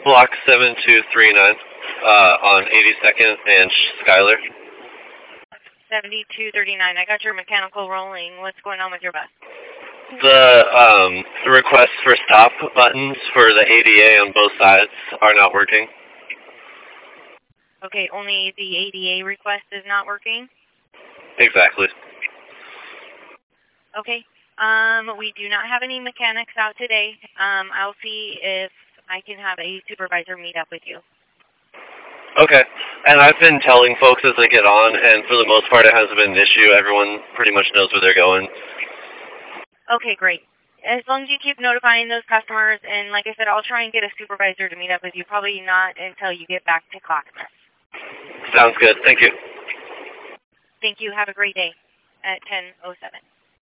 Block 7239 on 82nd and Schuyler. 7239. I got your mechanical rolling. What's going on with your bus? The requests for stop buttons for the ADA on both sides are not working. Okay, only the ADA request is not working? Exactly. Okay. We do not have any mechanics out today. I'll see if I can have a supervisor meet up with you. Okay. And I've been telling folks as they get on, and for the most part it hasn't been an issue. Everyone pretty much knows where they're going. Okay, great. As long as you keep notifying those customers, and like I said, I'll try and get a supervisor to meet up with you. Probably not until you get back to Clackamas. Sounds good. Thank you. Thank you. Have a great day at 10:07.